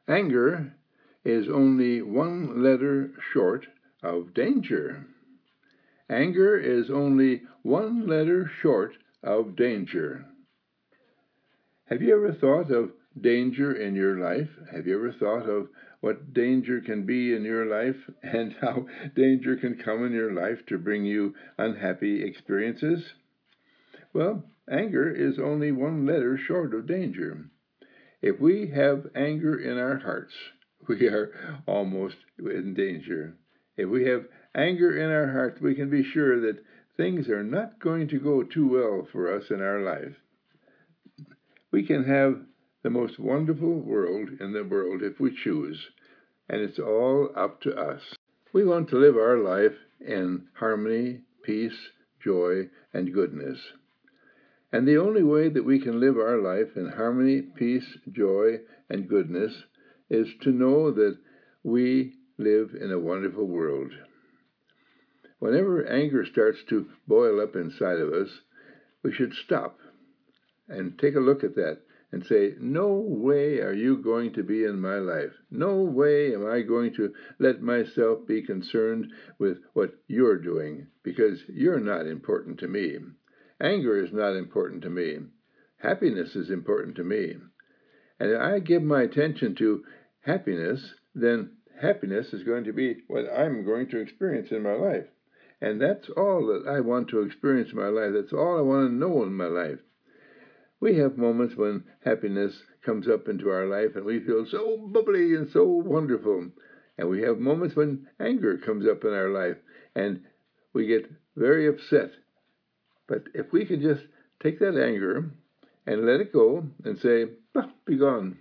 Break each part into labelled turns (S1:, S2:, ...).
S1: Anger is only one letter short of danger. Anger is only one letter short of danger. Have you ever thought of danger in your life? Have you ever thought of what danger can be in your life and how danger can come in your life to bring you unhappy experiences? Well, anger is only one letter short of danger. If we have anger in our hearts, we are almost in danger. If we have anger in our hearts, we can be sure that things are not going to go too well for us in our life. We can have the most wonderful world in the world if we choose, and it's all up to us. We want to live our life in harmony, peace, joy, and goodness. And the only way that we can live our life in harmony, peace, joy, and goodness is to know that we live in a wonderful world. Whenever anger starts to boil up inside of us, we should stop and take a look at that and say, no way are you going to be in my life. No way am I going to let myself be concerned with what you're doing, because you're not important to me. Anger is not important to me. Happiness is important to me. And if I give my attention to happiness, then happiness is going to be what I'm going to experience in my life. And that's all that I want to experience in my life. That's all I want to know in my life. We have moments when happiness comes up into our life and we feel so bubbly and so wonderful. And we have moments when anger comes up in our life and we get very upset. But if we can just take that anger and let it go and say, be gone.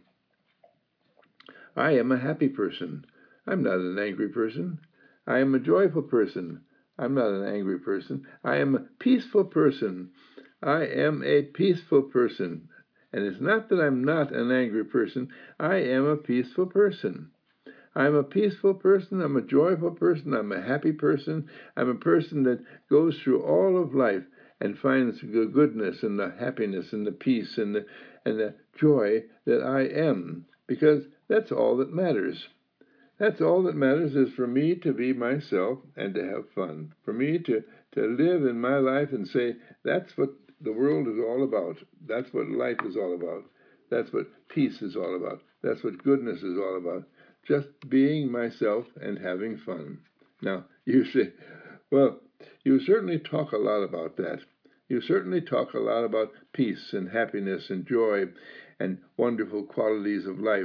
S1: I am a happy person. I'm not an angry person. I am a joyful person. I'm not an angry person. I am a peaceful person. I am a peaceful person. And it's not that I'm not an angry person. I am a peaceful person. I'm a peaceful person. I'm a joyful person. I'm a happy person. I'm a person that goes through all of life and finds the goodness and the happiness and the peace and the joy that I am, because that's all that matters. That's all that matters, is for me to be myself and to have fun, for me to live in my life and say, that's what the world is all about. That's what life is all about. That's what peace is all about. That's what goodness is all about. Just being myself and having fun. Now, you say, well, you certainly talk a lot about that. You certainly talk a lot about peace and happiness and joy and wonderful qualities of life.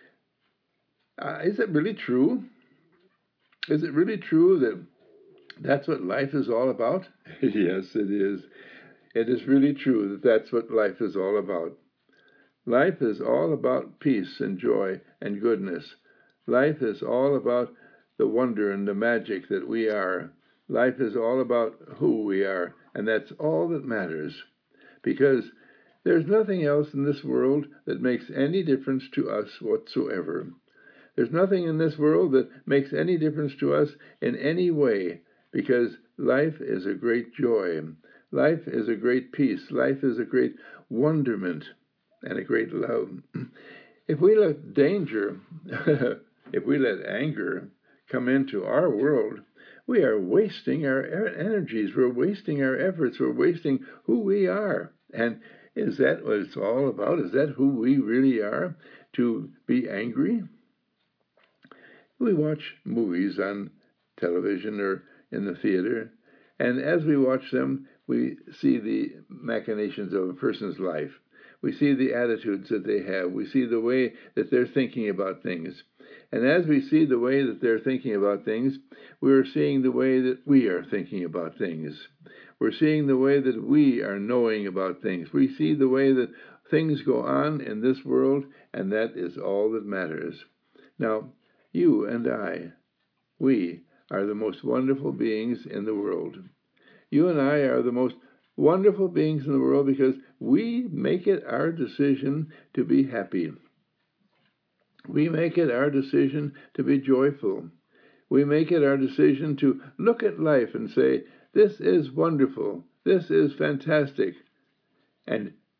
S1: Is it really true? Is it really true that that's what life is all about? Yes, it is. It is really true that that's what life is all about. Life is all about peace and joy and goodness. Life is all about the wonder and the magic that we are. Life is all about who we are, and that's all that matters. Because there's nothing else in this world that makes any difference to us whatsoever. There's nothing in this world that makes any difference to us in any way, because life is a great joy. Life is a great peace. Life is a great wonderment and a great love. If we let danger, if we let anger come into our world, we are wasting our energies. We're wasting our efforts. We're wasting who we are. And is that what it's all about? Is that who we really are, to be angry? We watch movies on television or in the theater, and as we watch them, we see the machinations of a person's life. We see the attitudes that they have. We see the way that they're thinking about things. And as we see the way that they're thinking about things, we're seeing the way that we are thinking about things. We're seeing the way that we are knowing about things. We see the way that things go on in this world, and that is all that matters. Now, you and I, we are the most wonderful beings in the world. You and I are the most wonderful beings in the world because we make it our decision to be happy. We make it our decision to be joyful. We make it our decision to look at life and say, this is wonderful. This is fantastic. And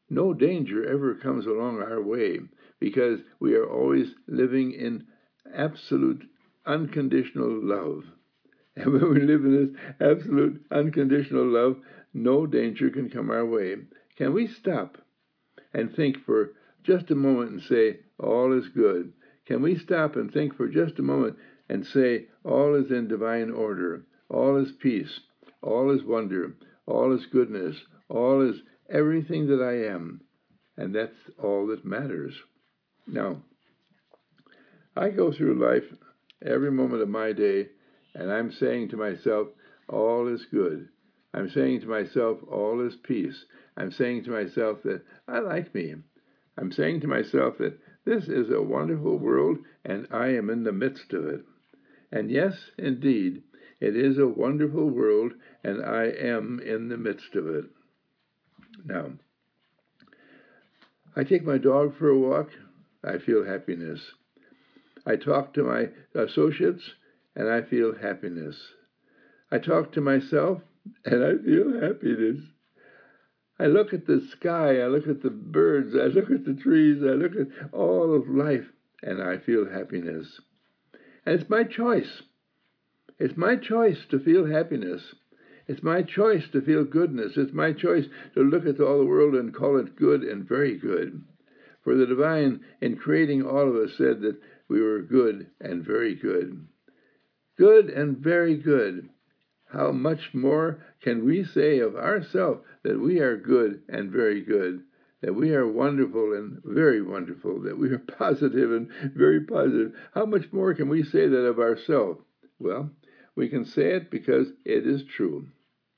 S1: No danger ever comes along our way because we are always living in absolute unconditional love. And when we live in this absolute unconditional love, no danger can come our way. Can we stop and think for just a moment and say, all is good? Can we stop and think for just a moment and say, all is in divine order, all is peace, all is wonder, all is goodness, all is everything that I am, and that's all that matters. Now, I go through life every moment of my day, and I'm saying to myself, all is good. I'm saying to myself, all is peace. I'm saying to myself that I like me. I'm saying to myself that this is a wonderful world and I am in the midst of it. And yes, indeed, it is a wonderful world and I am in the midst of it. Now, I take my dog for a walk, I feel happiness. I talk to my associates and I feel happiness. I talk to myself and I feel happiness. I look at the sky, I look at the birds, I look at the trees, I look at all of life, and I feel happiness. And it's my choice. It's my choice to feel happiness. It's my choice to feel goodness. It's my choice to look at all the world and call it good and very good. For the divine, in creating all of us, said that we were good and very good. Good and very good. How much more can we say of ourselves that we are good and very good, that we are wonderful and very wonderful, that we are positive and very positive? How much more can we say that of ourselves? Well, we can say it because it is true.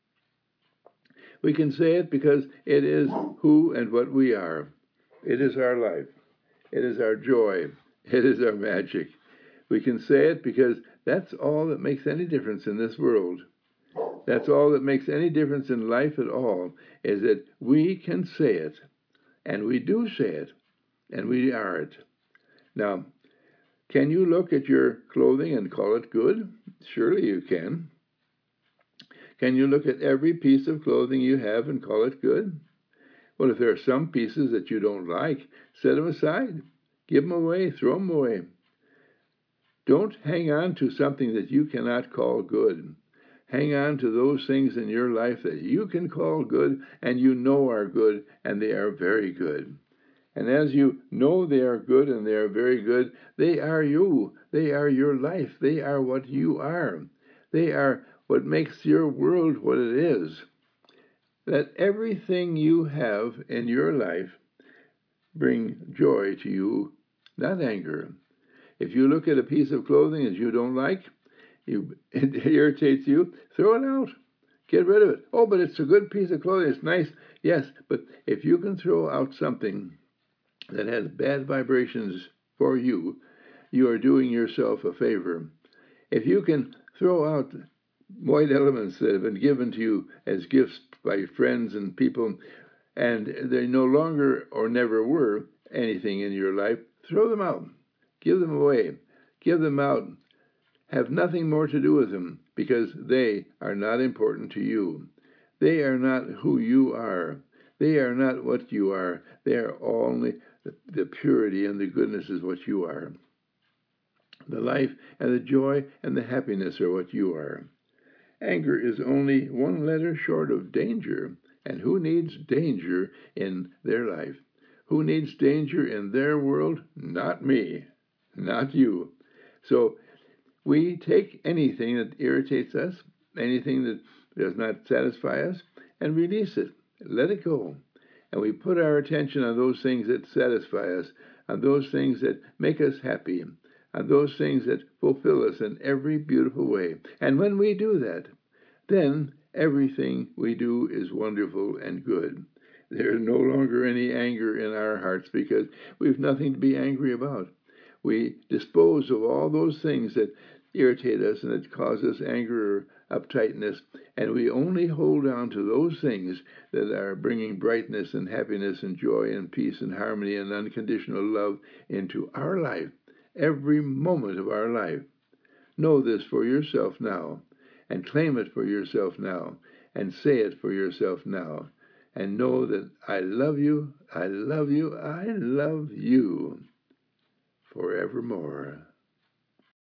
S1: We can say it because it is who and what we are. It is our life. It is our joy. It is our magic. We can say it because that's all that makes any difference in this world. That's all that makes any difference in life at all, is that we can say it, and we do say it, and we are it. Now, can you look at your clothing and call it good? Surely you can. Can you look at every piece of clothing you have and call it good? Well, if there are some pieces that you don't like, set them aside. Give them away, throw them away. Don't hang on to something that you cannot call good. Hang on to those things in your life that you can call good and you know are good, and they are very good. And as you know they are good and they are very good, they are you. They are your life. They are what you are. They are what makes your world what it is. Let everything you have in your life bring joy to you, not anger. If you look at a piece of clothing that you don't like, it irritates you, throw it out. Get rid of it. Oh, but it's a good piece of clothing. It's nice. Yes, but if you can throw out something that has bad vibrations for you, you are doing yourself a favor. If you can throw out white elements that have been given to you as gifts by friends and people, and they no longer or never were anything in your life, throw them out. Give them away. Give them out. Have nothing more to do with them, because they are not important to you. They are not who you are. They are not what you are. They are only the purity and the goodness is what you are. The life and the joy and the happiness are what you are. Anger is only one letter short of danger. And who needs danger in their life? Who needs danger in their world? Not me. Not you. So we take anything that irritates us, anything that does not satisfy us, and release it. Let it go. And we put our attention on those things that satisfy us, on those things that make us happy, on those things that fulfill us in every beautiful way. And when we do that, then everything we do is wonderful and good. There is no longer any anger in our hearts because we have nothing to be angry about. We dispose of all those things that irritate us and that cause us anger or uptightness, and we only hold on to those things that are bringing brightness and happiness and joy and peace and harmony and unconditional love into our life, every moment of our life. Know this for yourself now, and claim it for yourself now, and say it for yourself now. and know that I love you, I love you, I love you forevermore.